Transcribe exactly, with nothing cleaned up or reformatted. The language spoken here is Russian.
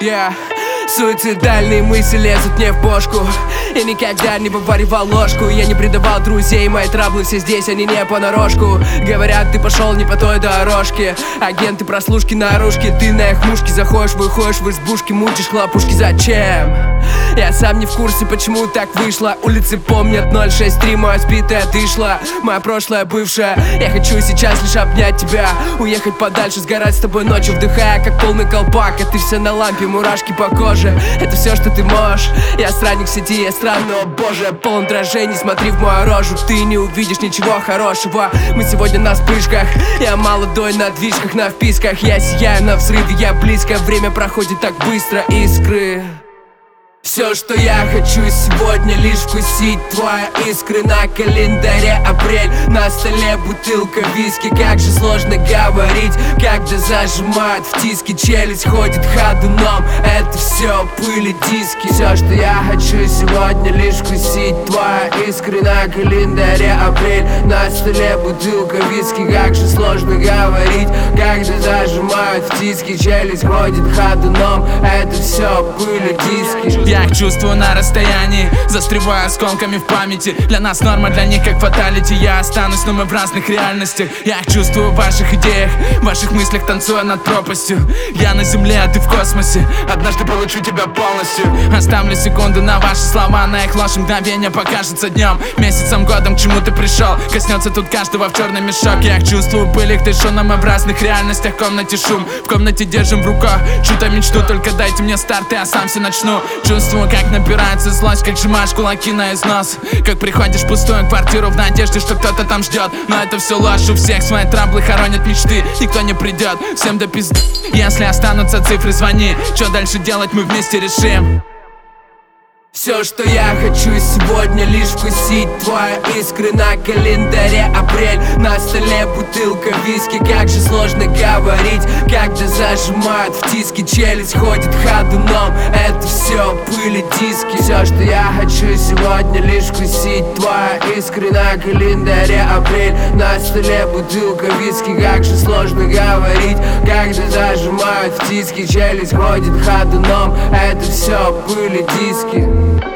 Yeah. Суицидальные мысли лезут мне в бошку. Я никогда не вываривал ложку. Я не предавал друзей, мои траблы все здесь, они не понарошку. Говорят, ты пошел не по той дорожке. Агенты прослушки наружки. Ты на их мушке заходишь, выходишь в избушки, мутишь хлопушки. Зачем? Я сам не в курсе, почему так вышло. Улицы помнят ноль шесть три, моя сбитая дышла. Моя прошлая бывшая. Я хочу сейчас лишь обнять тебя, уехать подальше, сгорать с тобой ночью, вдыхая как полный колпак. А ты вся на лампе, мурашки по коже. Это все, что ты можешь. Я странник в сети, я странный, о боже. Полон дрожений, смотри в мою рожу. Ты не увидишь ничего хорошего. Мы сегодня на вспышках. Я молодой на движках, на вписках. Я сияю на взрыве, я близко. Время проходит так быстро, искры. Все, что я хочу сегодня, лишь вкусить твои искры. На календаре апрель, на столе бутылка виски. Как же сложно говорить, когда зажимают в тиски. Челюсть ходит ходуном, это все пыль и диски. Все, что я хочу сегодня, лишь вкусить твои искры. На календаре апрель, на столе бутылка виски. Как же сложно говорить, когда зажимают в тиски. Челюсть ходит ходуном, это все пыль и диски. Я их чувствую на расстоянии, застреваю осколками в памяти. Для нас норма, для них как фаталити. Я останусь, но мы в разных реальностях. Я их чувствую в ваших идеях, в ваших мыслях, танцуя над пропастью. Я на земле, а ты в космосе. Однажды получу тебя полностью. Оставлю секунду на ваши слова, на их ложь мгновение покажется днем, месяцем, годом, к чему ты пришел. Коснется тут каждого в черный мешок. Я их чувствую, пыль их дышу, но мы в разных реальностях. В комнате шум, в комнате держим в руках чью-то мечту. Только дайте мне старт, и я сам все начну. Чувствую, как набирается злость, как сжимаешь кулаки на износ. Как приходишь в пустую квартиру в надежде, что кто-то там ждет. Но это все ложь, у всех свои траблы хоронят мечты. Никто не придет, всем до пизды. Если останутся цифры, звони. Что дальше делать, мы вместе решим. Все, что я хочу сегодня, лишь вкусить твои искры. На календаре апрель, на столе бутылка виски. Как же сложно говорить, когда зажимают в тиски. Челюсть ходит ходуном, это все пыль и диски. Все, что я хочу сегодня, лишь вкусить твои искры. На календаре апрель, на столе бутылка виски. Как же сложно говорить, когда зажимают в тиски. Челюсть ходит ходуном, это все пыль и диски.